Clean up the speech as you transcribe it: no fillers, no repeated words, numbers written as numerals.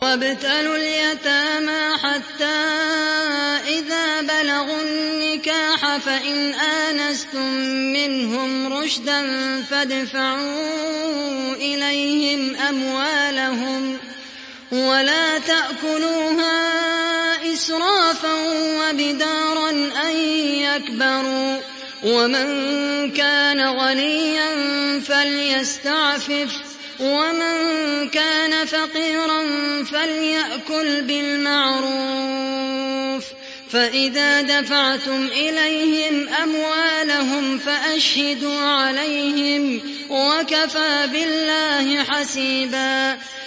وابتلوا اليتامى حتى إذا بلغوا النكاح فإن آنستم منهم رشدا فادفعوا إليهم أموالهم ولا تأكلوها إسرافا وبدارا أن يكبروا ومن كان غنيا فليستعفف ومن كان فقيرا فليأكل بالمعروف فإذا دفعتم إليهم أموالهم فأشهدوا عليهم وكفى بالله حسيبا